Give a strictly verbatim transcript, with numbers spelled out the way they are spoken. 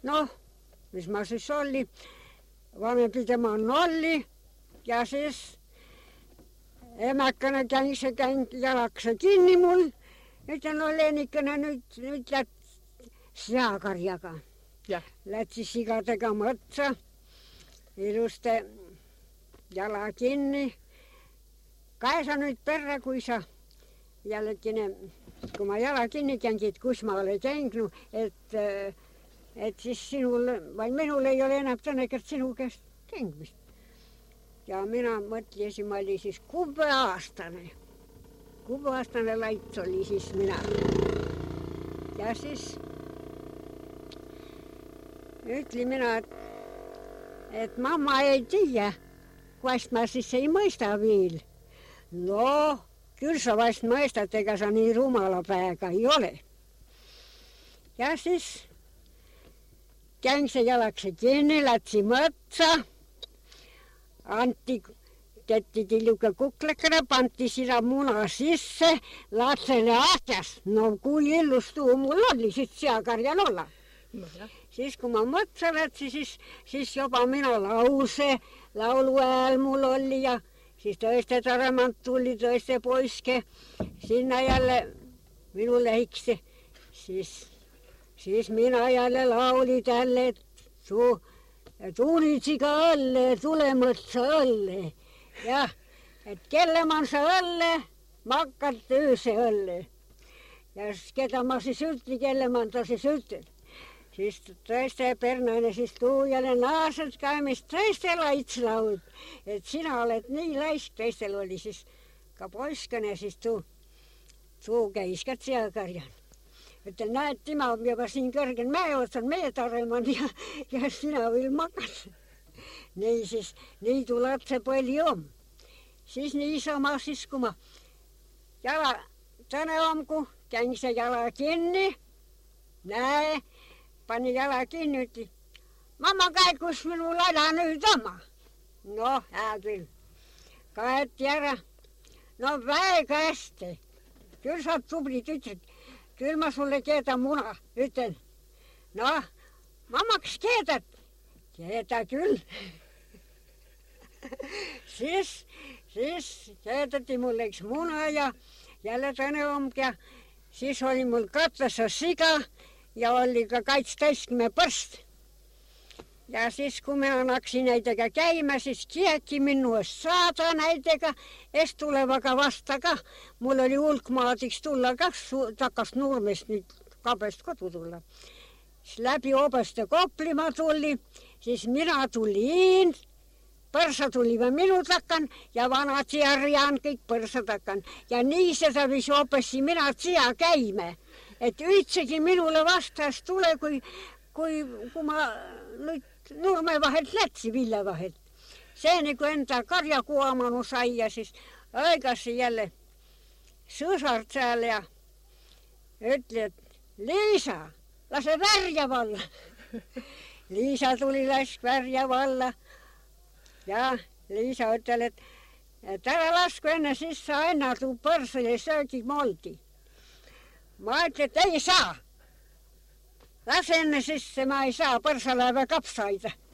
noh, mis ma siis oli, vanempi tema nolli ja siis emakene käin se käin jalakse kinni mul. Ütlen, no Leenikene, nüüd, nüüd lähed seakarjaga. Lähed siis sigadega mõtsa, ilusti jala kinni. Kae sa nüüd perre, kui sa jällegi, kui ma jala kinni kängid, kus ma olen käinud, et, et siis sinul, vai minul ei ole enam tõenäoliselt sinu käest kängmist. Ja mina mõtlesin, ma oli siis kuueaastane. Kuueaastane laits oli siis minä. Ja siis ütli minä, et, et mamma ei tiedä, vast mä siis ei mõista veel. No, küll sa vast mõistad, ega sa nii rumala päega ei ole. Ja siis käin se jalakse kinni, lätsi mõtsa. Antti tetti tilluke kuklekene, panti sinä muna sisse, lapselle ahjas. No kui illus tuu mul oli sit seakarjan olla. No, siis kun mä mõtsa lätsi, siis, siis jopa mina lause, lauluääl mul oli ja siis toiste taremant tuli toiste poiske. Sinna jälle minu lehiksi. Siis, siis minä jälle lauli tälle, et suu tuulitsika alle, tulemõtsa alle. Ja, et kelleman sa õlle, makkad tööse õlle. Ja keda ma siis ütli, kelleman ta siis ütli. Siis tõeste pernaine siis tuu jälle naaset käimist tõeste laitslaud. Et sina oled nii laisk, tõestel oli siis ka poiskene, siis tuu, tuu käis ka seakarjan. Ütlen, näed, tema on juba siin kõrgen mäe otsan meie tareman ja, ja sina veel makad. Nii siis, nii tuu lapse palju on. Siis niisama siis, kui ma jala tänne omku, käin se jala kinni. Näe, pani jala kinni, ütli, mamma käi, kus minu lada nüüd oma. No, hää küll. Kaeti ära. No väga hästi. Küll sa tubli tütrik. Küll ma sulle keedan muna, ütlen. No, mamma, kas keedad? Keeda küll. siis, siis keedati mulle üks muna ja jälle tänne omk ja siis oli mul katlasa siga ja oli ka kaitstäiskme põrst. Ja siis kun me annaksin näitega käima, siis kieki minu eest saada näitega, eest tulevaga vastaka. Mul oli hulk maadiks tulla ka, takas Nurmest nüüd kabest kodu tulla. Siis läbi obeste Koplima tuli, siis mina tulin, põrsa tuli või minu takan ja vanad siarjaan kõik põrsa takan. Ja nii seda viis obesi mina siia käime, et üldsegi minule vastas tule, kui, kui, kui ma nüüd Nurme vahelt lätsi Ville vahelt. See kui enda karja kuamanu sai ja siis õigasi jälle sõsart seal ja ütli, et Liisa, lase värja valla. Liisa tuli lask värja valla ja Liisa ütel, et, et ära lasku enne sisse aina tuu põrsile söögi moldi. Ma ütlin, et ei saa. Lase enne sisse, ma ei saa, põrsa läheb kapsaida.